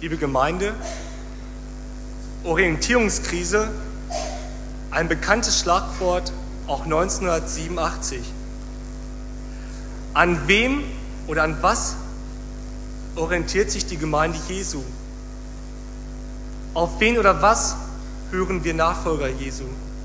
Liebe Gemeinde, Orientierungskrise, ein bekanntes Schlagwort auch 1987. An wem oder an was orientiert sich die Gemeinde Jesu? Auf wen oder was hören wir Nachfolger Jesu?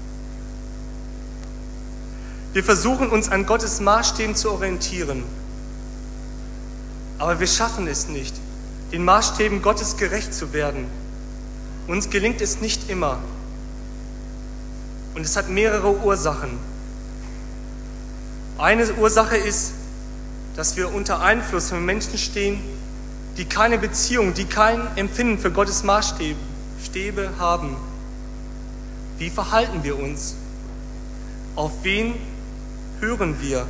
Wir versuchen uns an Gottes Maßstäben zu orientieren, aber wir schaffen es nicht, den Maßstäben Gottes gerecht zu werden. Uns gelingt es nicht immer. Und es hat mehrere Ursachen. Eine Ursache ist, dass wir unter Einfluss von Menschen stehen, die keine Beziehung, die kein Empfinden für Gottes Maßstäbe haben. Wie verhalten wir uns? Auf wen hören wir?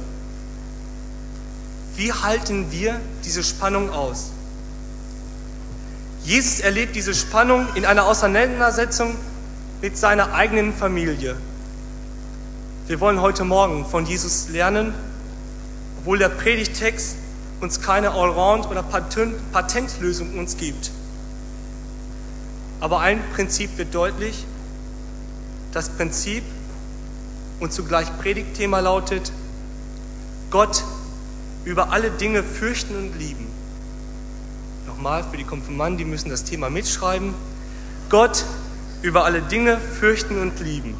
Wie halten wir diese Spannung aus? Jesus erlebt diese Spannung in einer Auseinandersetzung mit seiner eigenen Familie. Wir wollen heute Morgen von Jesus lernen, obwohl der Predigtext uns keine Allround- oder Patentlösung uns gibt. Aber ein Prinzip wird deutlich. Das Prinzip und zugleich Predigtthema lautet: Gott über alle Dinge fürchten und lieben. Nochmal für die Konfirmanden, die müssen das Thema mitschreiben. Gott über alle Dinge fürchten und lieben.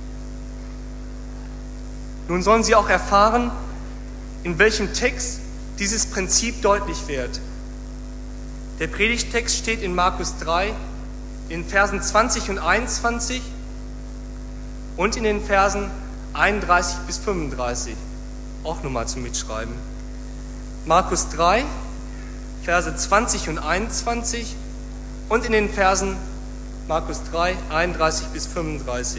Nun sollen sie auch erfahren, in welchem Text dieses Prinzip deutlich wird. Der Predigtext steht in Markus 3, in Versen 20 und 21 und in den Versen 31 bis 35. Auch nochmal zum Mitschreiben. Markus 3, Verse 20 und 21 und in den Versen Markus 3, 31 bis 35.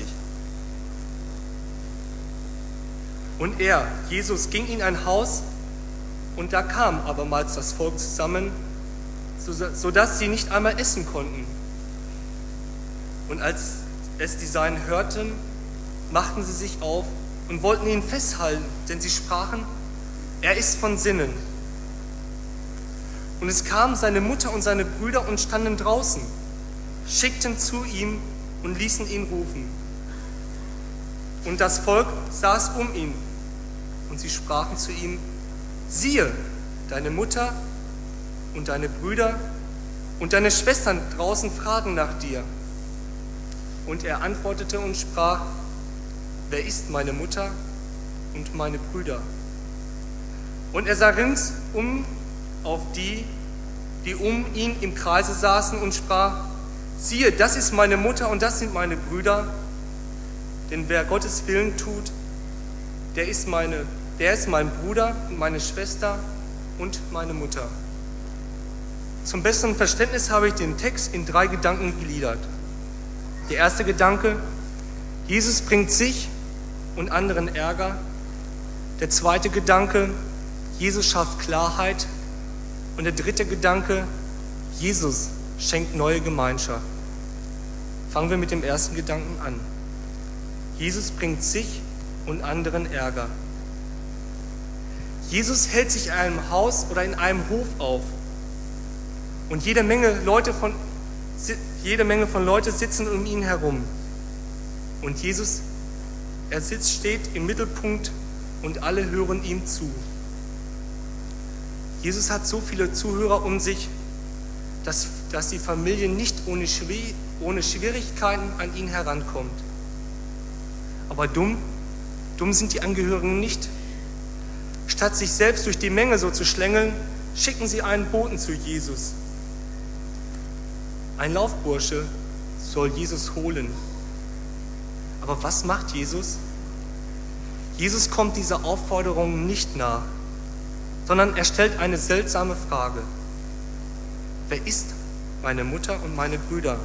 Und er, Jesus, ging in ein Haus, und da kam abermals das Volk zusammen, sodass sie nicht einmal essen konnten. Und als es die Seinen hörten, machten sie sich auf und wollten ihn festhalten, denn sie sprachen: Er ist von Sinnen. Und es kamen seine Mutter und seine Brüder und standen draußen, schickten zu ihm und ließen ihn rufen. Und das Volk saß um ihn, und sie sprachen zu ihm: Siehe, deine Mutter und deine Brüder und deine Schwestern draußen fragen nach dir. Und er antwortete und sprach: Wer ist meine Mutter und meine Brüder? Und er sah ringsum auf die, die um ihn im Kreise saßen, und sprach: Siehe, das ist meine Mutter und das sind meine Brüder. Denn wer Gottes Willen tut, der ist mein Bruder und meine Schwester und meine Mutter. Zum besseren Verständnis habe ich den Text in 3 Gedanken gegliedert. Der erste Gedanke: Jesus bringt sich und anderen Ärger. Der zweite Gedanke: Jesus schafft Klarheit. Und der dritte Gedanke: Jesus schenkt neue Gemeinschaft. Fangen wir mit dem ersten Gedanken an. Jesus bringt sich und anderen Ärger. Jesus hält sich in einem Haus oder in einem Hof auf. Und jede Menge von Leuten sitzen um ihn herum. Und Jesus, steht im Mittelpunkt und alle hören ihm zu. Jesus hat so viele Zuhörer um sich, dass die Familie nicht ohne Schwierigkeiten an ihn herankommt. Aber dumm sind die Angehörigen nicht. Statt sich selbst durch die Menge so zu schlängeln, schicken sie einen Boten zu Jesus. Ein Laufbursche soll Jesus holen. Aber was macht Jesus? Jesus kommt dieser Aufforderung nicht nach, sondern er stellt eine seltsame Frage: Wer ist meine Mutter und meine Brüder?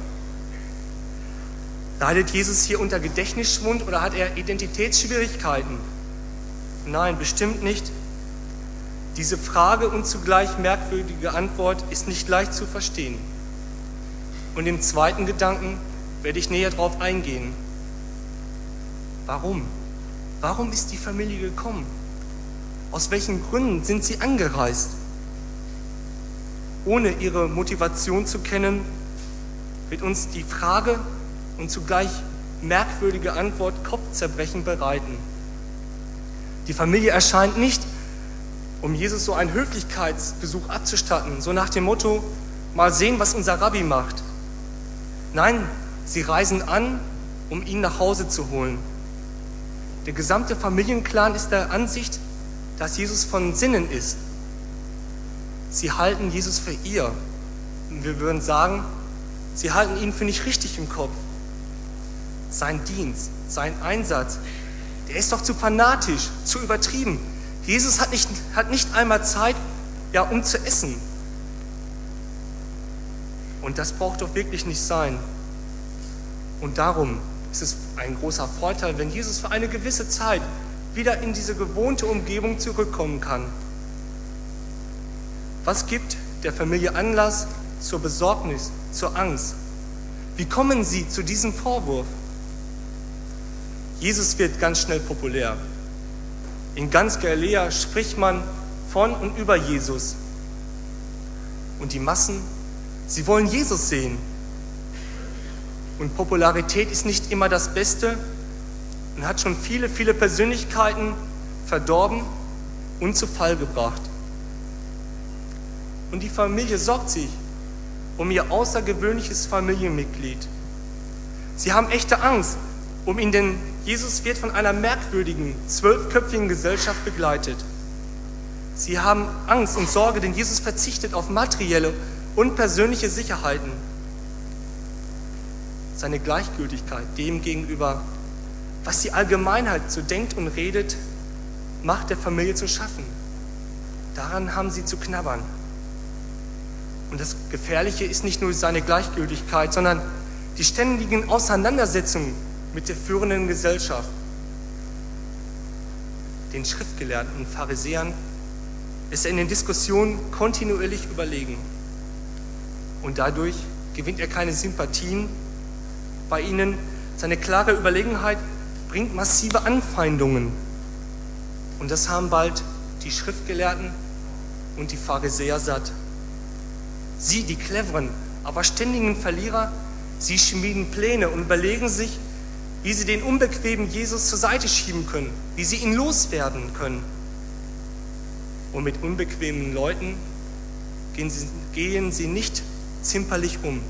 Leidet Jesus hier unter Gedächtnisschwund oder hat er Identitätsschwierigkeiten? Nein, bestimmt nicht. Diese Frage und zugleich merkwürdige Antwort ist nicht leicht zu verstehen. Und im zweiten Gedanken werde ich näher darauf eingehen. Warum? Warum ist die Familie gekommen? Aus welchen Gründen sind sie angereist? ohne ihre Motivation zu kennen, wird uns die Frage und zugleich merkwürdige Antwort Kopfzerbrechen bereiten. Die Familie erscheint nicht, um Jesus so einen Höflichkeitsbesuch abzustatten, so nach dem Motto, mal sehen, was unser Rabbi macht. Nein, sie reisen an, um ihn nach Hause zu holen. Der gesamte Familienclan ist der Ansicht, dass Jesus von Sinnen ist. Sie halten Jesus für irr. Wir würden sagen, sie halten ihn für nicht richtig im Kopf. Sein Dienst, sein Einsatz, der ist doch zu fanatisch, zu übertrieben. Jesus hat nicht einmal Zeit, um zu essen. Und das braucht doch wirklich nicht sein. Und darum ist es ein großer Vorteil, wenn Jesus für eine gewisse Zeit wieder in diese gewohnte Umgebung zurückkommen kann. Was gibt der Familie Anlass zur Besorgnis, zur Angst? Wie kommen sie zu diesem Vorwurf? Jesus wird ganz schnell populär. In ganz Galiläa spricht man von und über Jesus. Und die Massen, sie wollen Jesus sehen. Und Popularität ist nicht immer das Beste und hat schon viele Persönlichkeiten verdorben und zu Fall gebracht. Und die Familie sorgt sich um ihr außergewöhnliches Familienmitglied. Sie haben echte Angst um ihn, denn Jesus wird von einer merkwürdigen, 12-köpfigen Gesellschaft begleitet. Sie haben Angst und Sorge, denn Jesus verzichtet auf materielle und persönliche Sicherheiten. Seine Gleichgültigkeit dem gegenüber, was die Allgemeinheit so denkt und redet, macht der Familie zu schaffen. Daran haben sie zu knabbern. Und das Gefährliche ist nicht nur seine Gleichgültigkeit, sondern die ständigen Auseinandersetzungen mit der führenden Gesellschaft. Den Schriftgelehrten und Pharisäern ist er in den Diskussionen kontinuierlich überlegen. Und dadurch gewinnt er keine Sympathien bei ihnen. Seine klare Überlegenheit bringt massive Anfeindungen. Und das haben bald die Schriftgelehrten und die Pharisäer satt. Sie, die cleveren, aber ständigen Verlierer, sie schmieden Pläne und überlegen sich, wie sie den unbequemen Jesus zur Seite schieben können, wie sie ihn loswerden können. Und mit unbequemen Leuten gehen sie nicht zimperlich um.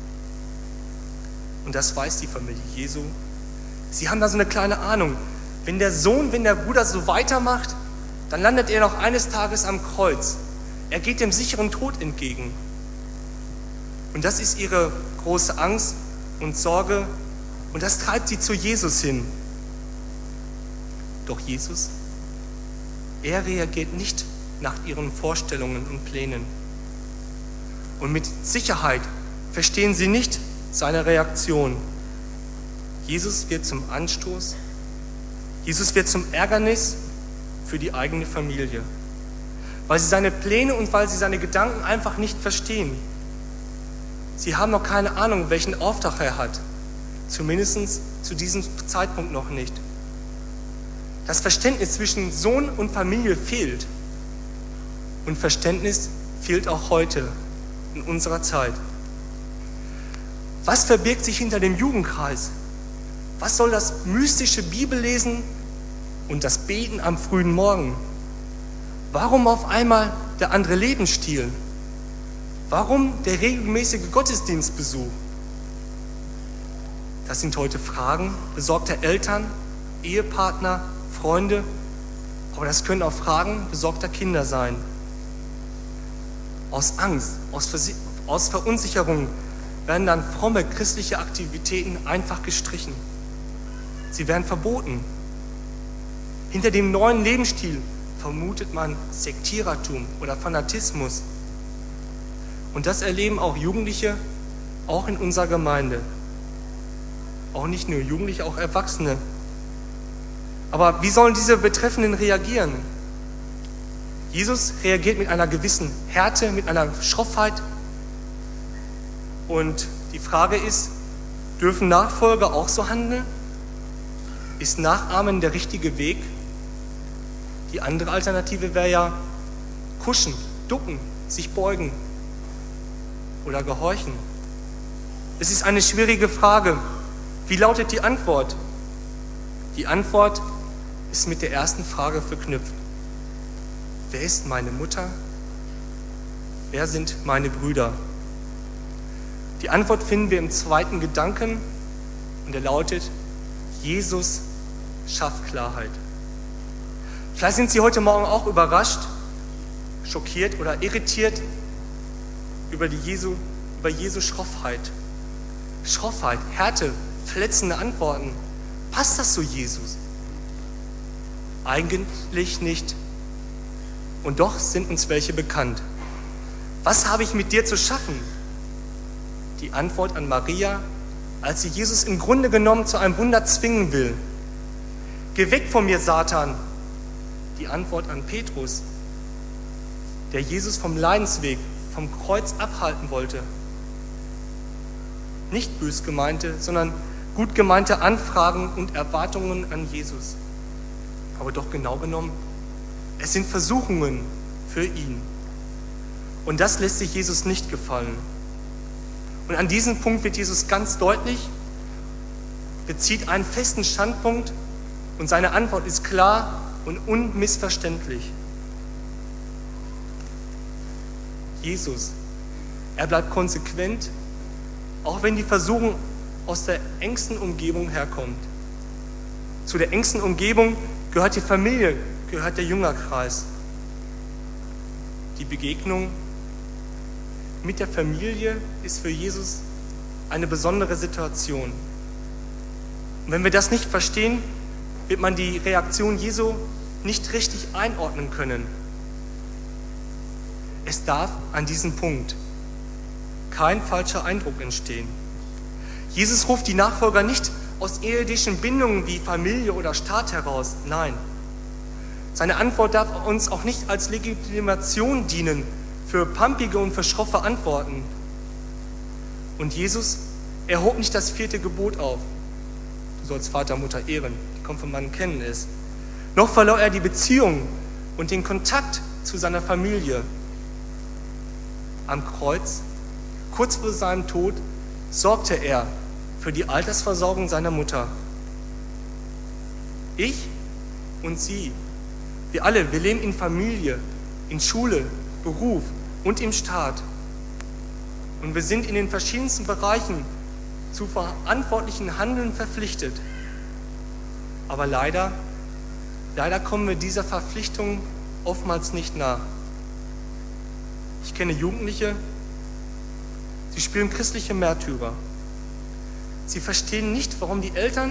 Und das weiß die Familie Jesu. Sie haben da so eine kleine Ahnung. Wenn der Bruder so weitermacht, dann landet er noch eines Tages am Kreuz. Er geht dem sicheren Tod entgegen. Und das ist ihre große Angst und Sorge. Und das treibt sie zu Jesus hin. Doch Jesus, er reagiert nicht nach ihren Vorstellungen und Plänen. Und mit Sicherheit verstehen sie nicht seine Reaktion. Jesus wird zum Anstoß, Jesus wird zum Ärgernis für die eigene Familie, weil sie seine Pläne und weil sie seine Gedanken einfach nicht verstehen. Sie haben noch keine Ahnung, welchen Auftrag er hat, zumindest zu diesem Zeitpunkt noch nicht. Das Verständnis zwischen Sohn und Familie fehlt. Und Verständnis fehlt auch heute in unserer Zeit. Was verbirgt sich hinter dem Jugendkreis? Was soll das mystische Bibellesen und das Beten am frühen Morgen? Warum auf einmal der andere Lebensstil? Warum der regelmäßige Gottesdienstbesuch? Das sind heute Fragen besorgter Eltern, Ehepartner, Freunde, aber das können auch Fragen besorgter Kinder sein. Aus Angst, aus Verunsicherung werden dann fromme christliche Aktivitäten einfach gestrichen. Sie werden verboten. Hinter dem neuen Lebensstil vermutet man Sektierertum oder Fanatismus. Und das erleben auch Jugendliche, auch in unserer Gemeinde. Auch nicht nur Jugendliche, auch Erwachsene. Aber wie sollen diese Betreffenden reagieren? Jesus reagiert mit einer gewissen Härte, mit einer Schroffheit. Und die Frage ist, dürfen Nachfolger auch so handeln? Ist Nachahmen der richtige Weg? Die andere Alternative wäre ja kuschen, ducken, sich beugen. oder gehorchen? Es ist eine schwierige Frage. Wie lautet die Antwort? Die Antwort ist mit der ersten Frage verknüpft. Wer ist meine Mutter? Wer sind meine Brüder? Die Antwort finden wir im zweiten Gedanken und er lautet, Jesus schafft Klarheit. Vielleicht sind Sie heute Morgen auch überrascht, schockiert oder irritiert über Jesu Schroffheit. Schroffheit, Härte, verletzende Antworten. Passt das zu Jesus? Eigentlich nicht. Und doch sind uns welche bekannt. Was habe ich mit dir zu schaffen? Die Antwort an Maria, als sie Jesus im Grunde genommen zu einem Wunder zwingen will. Geh weg von mir, Satan. Die Antwort an Petrus, der Jesus vom Leidensweg, vom Kreuz abhalten wollte. Nicht bös gemeinte, sondern gut gemeinte Anfragen und Erwartungen an Jesus. Aber doch genau genommen, es sind Versuchungen für ihn. Und das lässt sich Jesus nicht gefallen. Und an diesem Punkt wird Jesus ganz deutlich, bezieht einen festen Standpunkt und seine Antwort ist klar und unmissverständlich. Jesus, er bleibt konsequent, auch wenn die Versuchung aus der engsten Umgebung herkommt. Zu der engsten Umgebung gehört die Familie, gehört der Jüngerkreis. Die Begegnung mit der Familie ist für Jesus eine besondere Situation. Und wenn wir das nicht verstehen, wird man die Reaktion Jesu nicht richtig einordnen können. Es darf an diesem Punkt kein falscher Eindruck entstehen. Jesus ruft die Nachfolger nicht aus irdischen Bindungen wie Familie oder Staat heraus. Nein. Seine Antwort darf uns auch nicht als Legitimation dienen für pampige und für schroffe Antworten. Und Jesus, er hob nicht das 4. Gebot auf. Du sollst Vater, Mutter ehren. Die Konfirmanden kennen es. Noch verlor er die Beziehung und den Kontakt zu seiner Familie. Am Kreuz, kurz vor seinem Tod, sorgte er für die Altersversorgung seiner Mutter. Ich und Sie, wir alle, wir leben in Familie, in Schule, Beruf und im Staat. Und wir sind in den verschiedensten Bereichen zu verantwortlichen Handeln verpflichtet. Aber leider kommen wir dieser Verpflichtung oftmals nicht nach. Ich kenne Jugendliche, sie spielen christliche Märtyrer. Sie verstehen nicht, warum die Eltern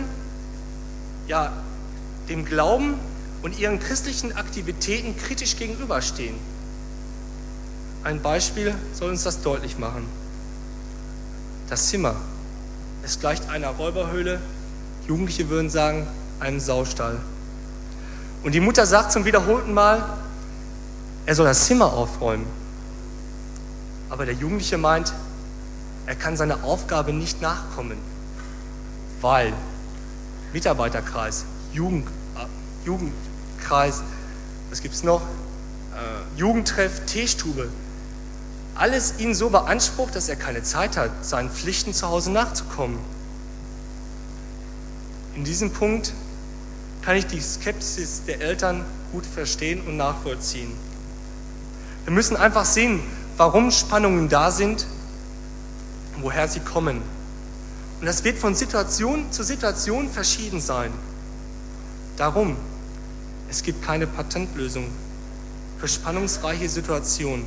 dem Glauben und ihren christlichen Aktivitäten kritisch gegenüberstehen. Ein Beispiel soll uns das deutlich machen. Das Zimmer, es gleicht einer Räuberhöhle, Jugendliche würden sagen, einem Saustall. Und die Mutter sagt zum wiederholten Mal, er soll das Zimmer aufräumen. Aber der Jugendliche meint, er kann seiner Aufgabe nicht nachkommen, weil Mitarbeiterkreis, Jugendkreis, was gibt es noch? Jugendtreff, Teestube, alles ihn so beansprucht, dass er keine Zeit hat, seinen Pflichten zu Hause nachzukommen. In diesem Punkt kann ich die Skepsis der Eltern gut verstehen und nachvollziehen. Wir müssen einfach sehen, warum Spannungen da sind und woher sie kommen. Und das wird von Situation zu Situation verschieden sein. Darum, es gibt keine Patentlösung für spannungsreiche Situationen.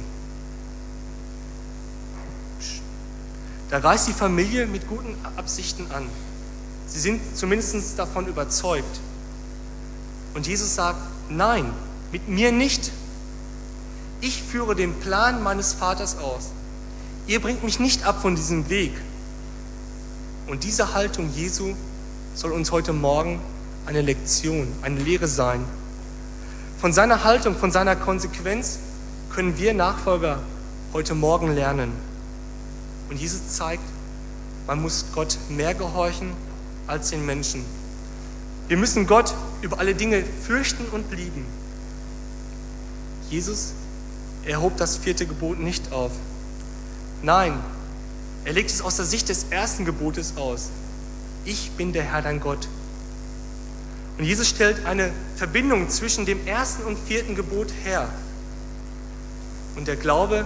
Da reist die Familie mit guten Absichten an. Sie sind zumindest davon überzeugt. Und Jesus sagt, nein, mit mir nicht. Ich führe den Plan meines Vaters aus. Ihr bringt mich nicht ab von diesem Weg. Und diese Haltung Jesu soll uns heute Morgen eine Lektion, eine Lehre sein. Von seiner Haltung, von seiner Konsequenz können wir Nachfolger heute Morgen lernen. Und Jesus zeigt, man muss Gott mehr gehorchen als den Menschen. Wir müssen Gott über alle Dinge fürchten und lieben. Jesus, er hob das 4. Gebot nicht auf. Nein, Er legt es aus der Sicht des ersten Gebotes aus. Ich bin der Herr, dein Gott. Und Jesus stellt eine Verbindung zwischen dem ersten und vierten Gebot her. Und der Glaube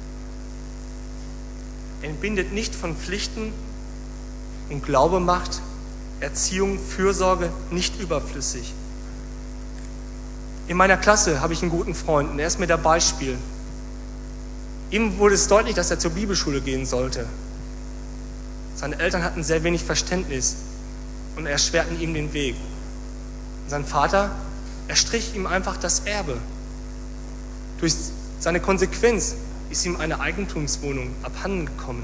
entbindet nicht von Pflichten und Glaube macht Erziehung, Fürsorge nicht überflüssig. In meiner Klasse habe ich einen guten Freund und er ist mir der Beispiel. Ihm wurde es deutlich, dass er zur Bibelschule gehen sollte. Seine Eltern hatten sehr wenig Verständnis und erschwerten ihm den Weg. Und sein Vater erstrich ihm einfach das Erbe. Durch seine Konsequenz ist ihm eine Eigentumswohnung abhanden gekommen.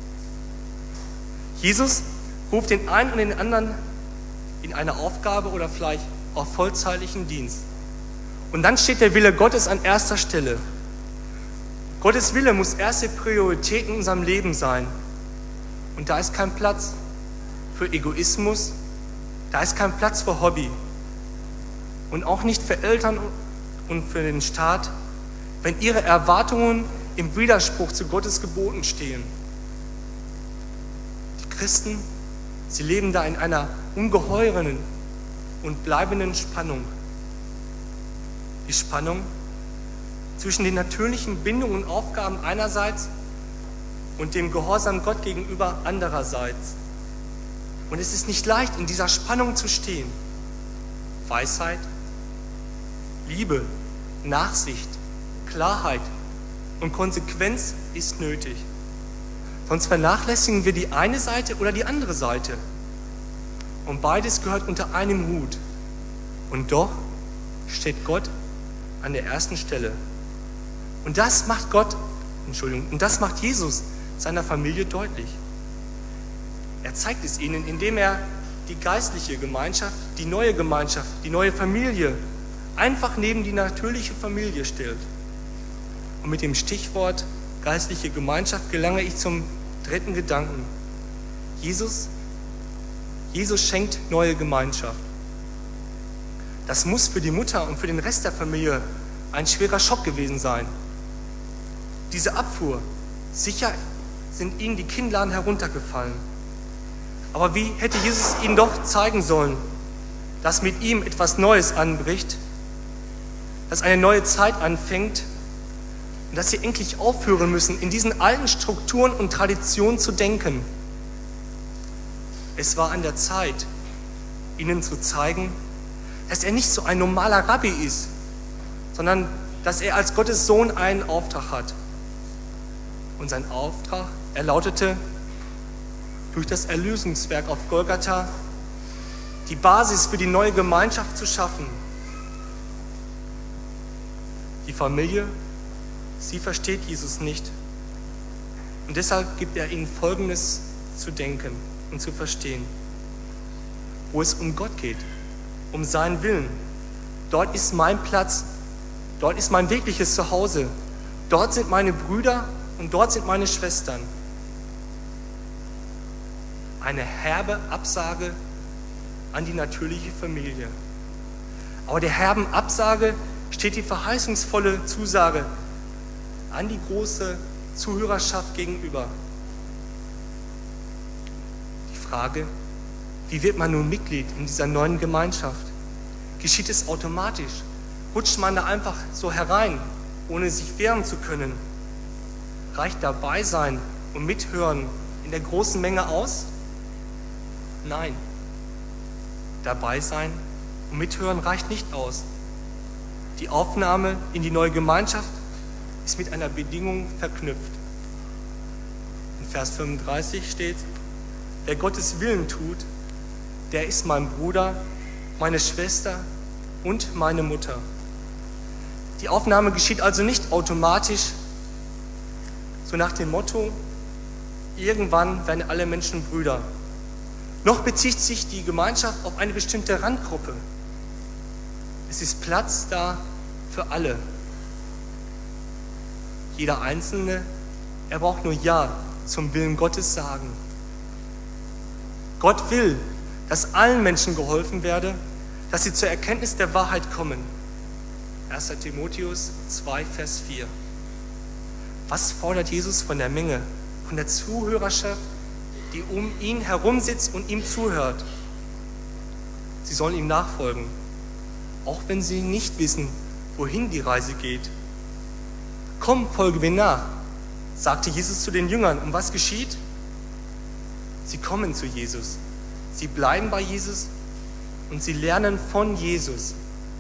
Jesus ruft den einen und den anderen in eine Aufgabe oder vielleicht auf vollzeitlichen Dienst. Und dann steht der Wille Gottes an erster Stelle. Gottes Wille muss erste Priorität in unserem Leben sein. Und da ist kein Platz für Egoismus, da ist kein Platz für Hobby. Und auch nicht für Eltern und für den Staat, wenn ihre Erwartungen im Widerspruch zu Gottes Geboten stehen. Die Christen, sie leben da in einer ungeheuren und bleibenden Spannung. Die Spannung zwischen den natürlichen Bindungen und Aufgaben einerseits und dem Gehorsam Gott gegenüber andererseits. Und es ist nicht leicht, in dieser Spannung zu stehen. Weisheit, Liebe, Nachsicht, Klarheit und Konsequenz ist nötig. Sonst vernachlässigen wir die eine Seite oder die andere Seite. Und beides gehört unter einem Hut. Und doch steht Gott an der ersten Stelle. Und das macht Jesus seiner Familie deutlich. Er zeigt es ihnen, indem er die geistliche Gemeinschaft, die neue Familie einfach neben die natürliche Familie stellt. Und mit dem Stichwort geistliche Gemeinschaft gelange ich zum dritten Gedanken. Jesus schenkt neue Gemeinschaft. Das muss für die Mutter und für den Rest der Familie ein schwerer Schock gewesen sein. Diese Abfuhr, sicher sind ihnen die Kinnladen heruntergefallen. Aber wie hätte Jesus ihnen doch zeigen sollen, dass mit ihm etwas Neues anbricht, dass eine neue Zeit anfängt und dass sie endlich aufhören müssen, in diesen alten Strukturen und Traditionen zu denken. Es war an der Zeit, ihnen zu zeigen, dass er nicht so ein normaler Rabbi ist, sondern dass er als Gottes Sohn einen Auftrag hat. Und sein Auftrag, er lautete, durch das Erlösungswerk auf Golgatha die Basis für die neue Gemeinschaft zu schaffen. Die Familie, sie versteht Jesus nicht. Und deshalb gibt er ihnen Folgendes zu denken und zu verstehen. Wo es um Gott geht, um seinen Willen, dort ist mein Platz, dort ist mein wirkliches Zuhause, dort sind meine Brüder und dort sind meine Schwestern. Eine herbe Absage an die natürliche Familie. Aber der herben Absage steht die verheißungsvolle Zusage an die große Zuhörerschaft gegenüber. Die Frage, wie wird man nun Mitglied in dieser neuen Gemeinschaft? Geschieht es automatisch? Rutscht man da einfach so herein, ohne sich wehren zu können? Reicht dabei sein und mithören in der großen Menge aus? Nein. Dabei sein und mithören reicht nicht aus. Die Aufnahme in die neue Gemeinschaft ist mit einer Bedingung verknüpft. In Vers 35 steht, wer Gottes Willen tut, der ist mein Bruder, meine Schwester und meine Mutter. Die Aufnahme geschieht also nicht automatisch, so nach dem Motto, irgendwann werden alle Menschen Brüder. Noch bezieht sich die Gemeinschaft auf eine bestimmte Randgruppe. Es ist Platz da für alle. Jeder Einzelne, er braucht nur Ja zum Willen Gottes sagen. Gott will, dass allen Menschen geholfen werde, dass sie zur Erkenntnis der Wahrheit kommen. 1. Timotheus 2, Vers 4. Was fordert Jesus von der Menge, von der Zuhörerschaft, die um ihn herum sitzt und ihm zuhört. Sie sollen ihm nachfolgen, auch wenn sie nicht wissen, wohin die Reise geht. Komm, folge mir nach, sagte Jesus zu den Jüngern. Und was geschieht? Sie kommen zu Jesus. Sie bleiben bei Jesus und sie lernen von Jesus.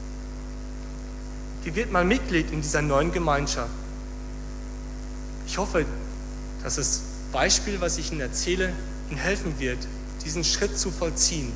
Wie wird man Mitglied in dieser neuen Gemeinschaft? Ich hoffe, dass das Beispiel, was ich Ihnen erzähle, Ihnen helfen wird, diesen Schritt zu vollziehen.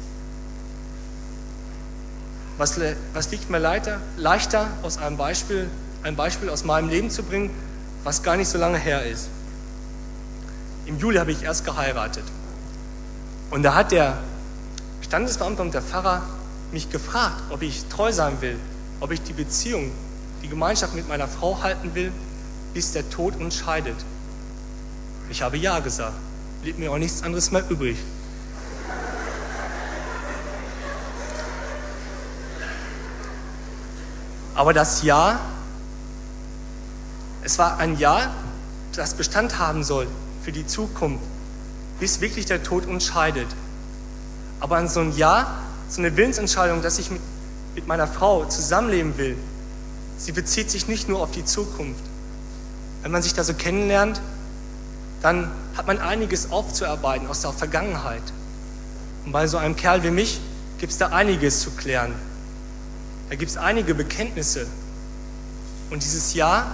Was liegt mir leichter, ein Beispiel aus meinem Leben zu bringen, was gar nicht so lange her ist. Im Juli habe ich erst geheiratet. Und da hat der Standesbeamte und der Pfarrer mich gefragt, ob ich treu sein will, ob ich die Beziehung, die Gemeinschaft mit meiner Frau halten will, bis der Tod uns scheidet. Ich habe ja gesagt. Blieb mir auch nichts anderes mehr übrig. Aber das Ja, es war ein Ja, das Bestand haben soll für die Zukunft, bis wirklich der Tod uns scheidet. Aber an so ein Ja, so eine Willensentscheidung, dass ich mit meiner Frau zusammenleben will, sie bezieht sich nicht nur auf die Zukunft. Wenn man sich da so kennenlernt, dann hat man einiges aufzuarbeiten aus der Vergangenheit. Und bei so einem Kerl wie mich gibt es da einiges zu klären. Da gibt es einige Bekenntnisse. Und dieses Ja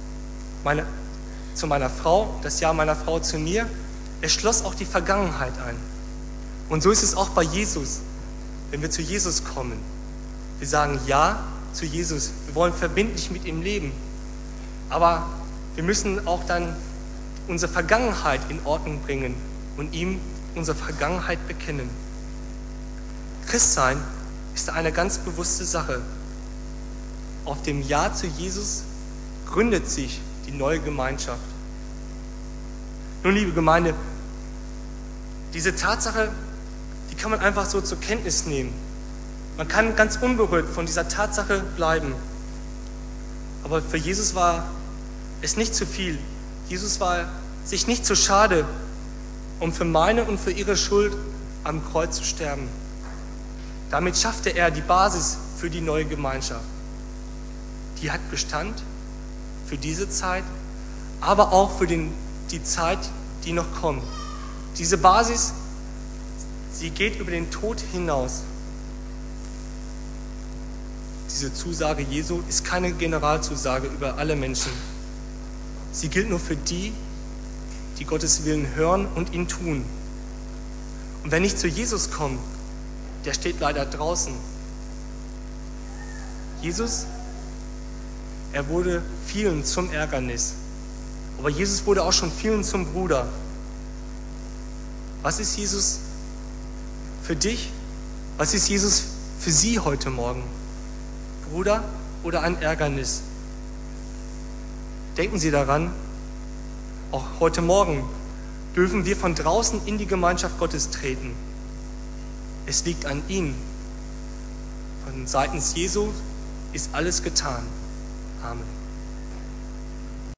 zu meiner Frau, das Ja meiner Frau zu mir, es schloss auch die Vergangenheit ein. Und so ist es auch bei Jesus, wenn wir zu Jesus kommen. Wir sagen Ja zu Jesus. Wir wollen verbindlich mit ihm leben. Aber wir müssen auch dann unsere Vergangenheit in Ordnung bringen und ihm unsere Vergangenheit bekennen. Christsein ist eine ganz bewusste Sache. Auf dem Ja zu Jesus gründet sich die neue Gemeinschaft. Nun, liebe Gemeinde, diese Tatsache, die kann man einfach so zur Kenntnis nehmen. Man kann ganz unberührt von dieser Tatsache bleiben. Aber für Jesus war es nicht zu viel. Jesus war sich nicht zu schade, um für meine und für ihre Schuld am Kreuz zu sterben. Damit schaffte er die Basis für die neue Gemeinschaft. Die hat Bestand für diese Zeit, aber auch für die Zeit, die noch kommt. Diese Basis, sie geht über den Tod hinaus. Diese Zusage Jesu ist keine Generalzusage über alle Menschen. Sie gilt nur für die, die Gottes Willen hören und ihn tun. Und wer nicht zu Jesus kommt, der steht leider draußen. Jesus, er wurde vielen zum Ärgernis. Aber Jesus wurde auch schon vielen zum Bruder. Was ist Jesus für dich? Was ist Jesus für Sie heute Morgen? Bruder oder ein Ärgernis? Denken Sie daran, auch heute Morgen dürfen wir von draußen in die Gemeinschaft Gottes treten. Es liegt an ihm. Von seitens Jesu ist alles getan. Amen.